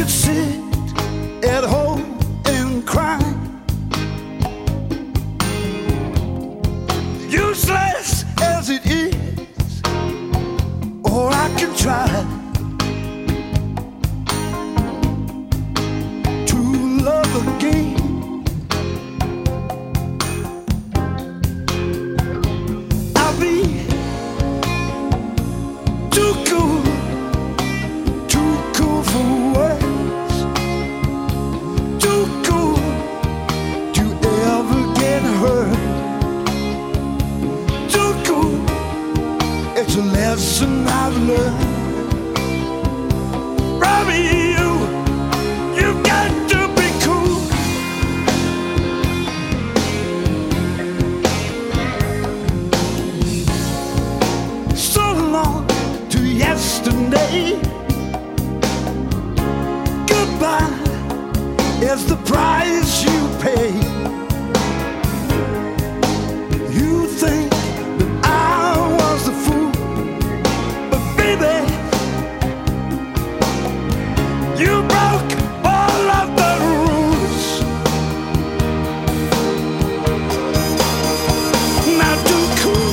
sit at home and cry. Useless as it is, or I can try to love again. I'll be too cool for words, too cool to ever get hurt, too cool, it's a lesson I've learned. Robbie, you've got to be cool. So long to yesterday, goodbye is the price you pay. You think that I was the fool, but baby, you broke all of the rules. Now too cool.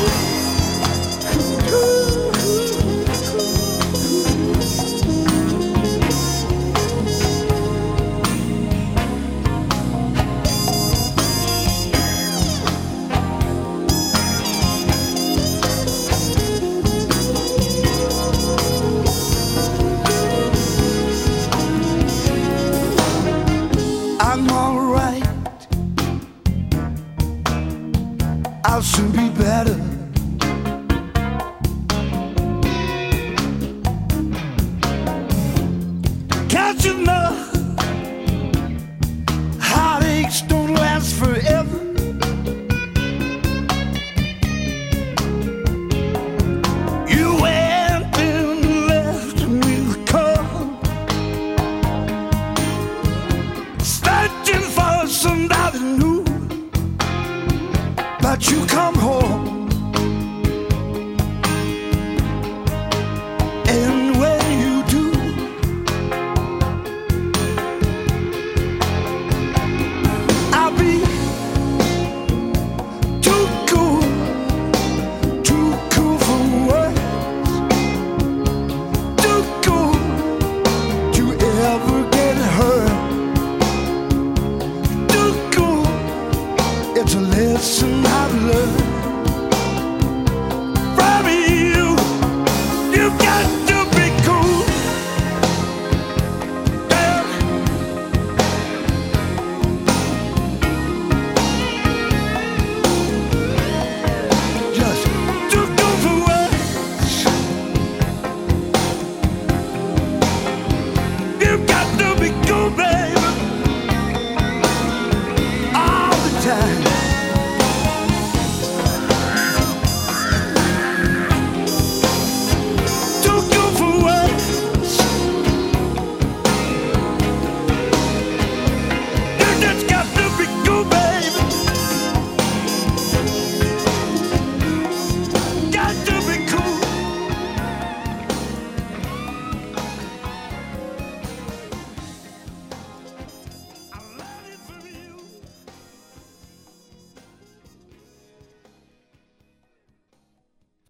I'm alright, I'll soon be better.